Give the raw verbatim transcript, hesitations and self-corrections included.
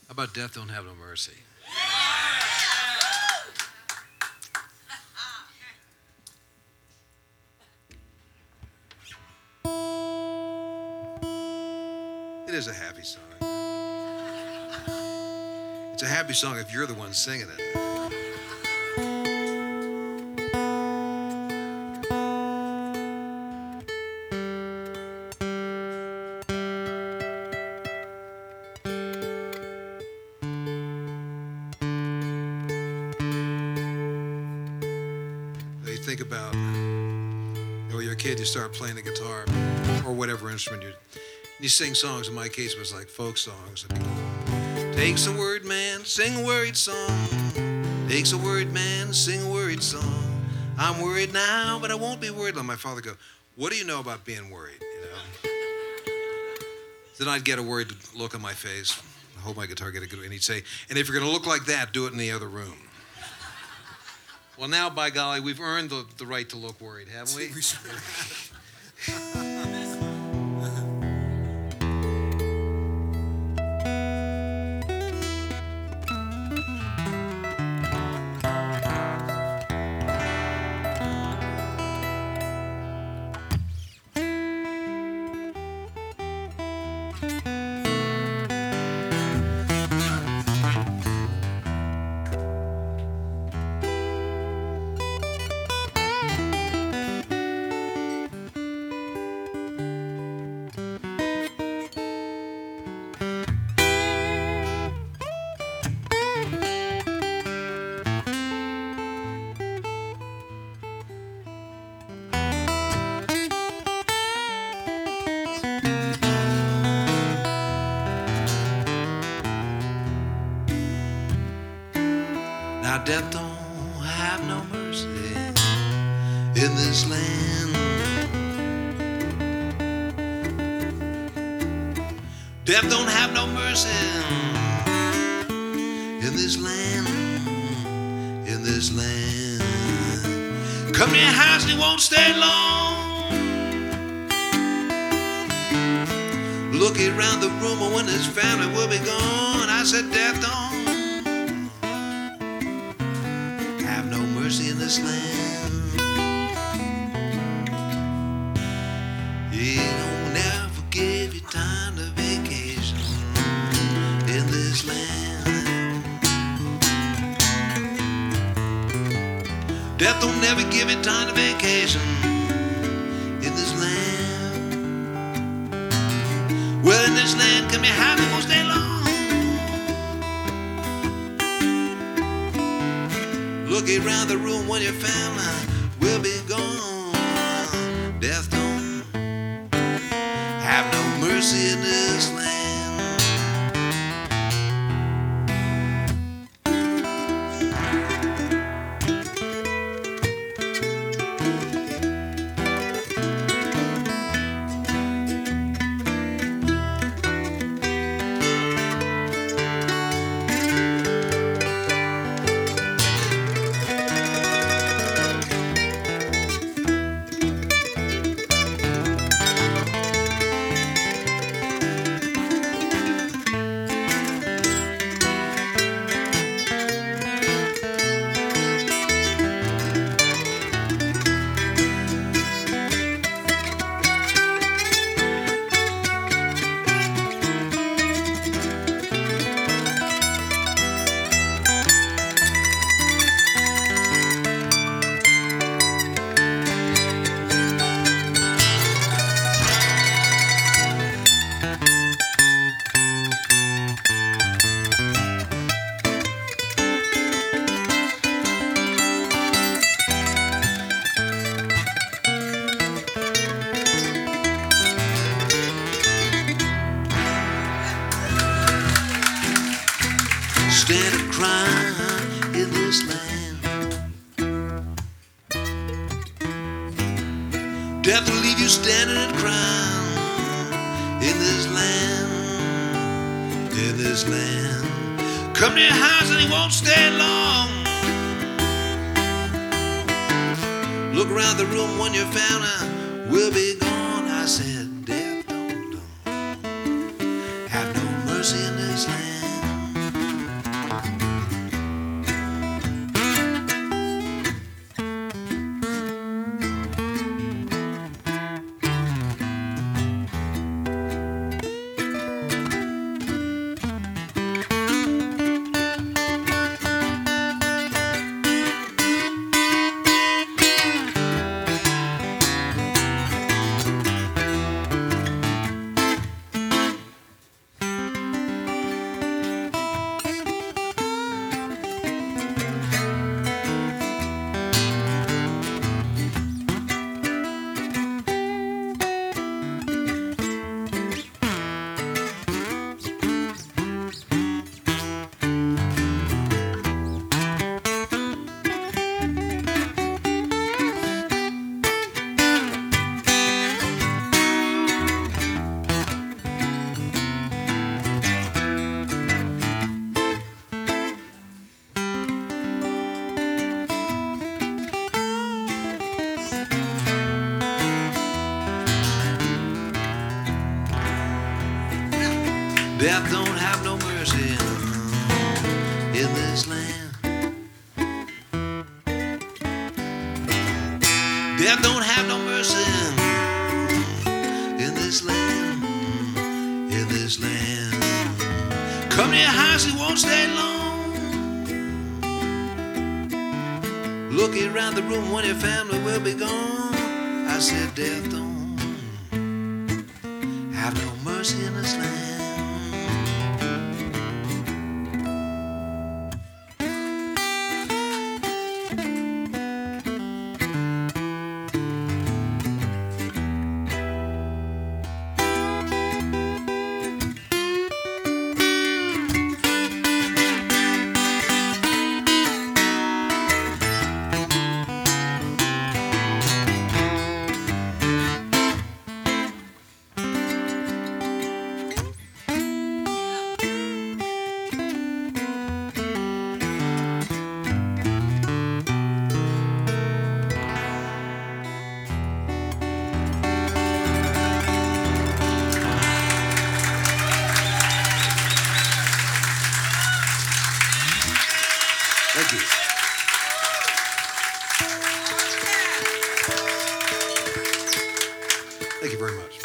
How about Death Don't Have No Mercy? It is a happy song. It's a happy song if you're the one singing it. You think about, you know, you're a kid, you start playing the guitar or whatever instrument you you sing songs. In my case, it was like folk songs. Takes a word man, sing a worried song. Takes a word man, sing a worried song. I'm worried now, but I won't be worried. Let my father go, what do you know about being worried? You know. Then I'd get a worried look on my face. I hope my guitar get a good. And he'd say, and if you're going to look like that, do it in the other room. Well, now, by golly, we've earned the, the right to look worried, haven't we? Now death don't have no mercy in this land. Death don't have no mercy in this land, in this land. Come to your house and he won't stay long. Looking around the room and when his family will be gone, I said death don't in this land. He don't never give you time to vacation in this land. Death don't never give you time to vacation in this land. Well, in this land, come your happy most day long. Look around the room when your family will be gone. Death don't have no mercy in this land. Standing crying in this land. Death will leave you standing and crying in this land, in this land. Come to your house and he won't stay long. Look around the room when your family will be gone. I said, death don't, don't have no mercy in this land. Death don't have no mercy in this land. Death don't have no mercy in this land, in this land. Come to your house, he won't stay long. Looking around the room when your family will be gone. I said, death don't have no mercy in this land. Thank you. Thank you very much.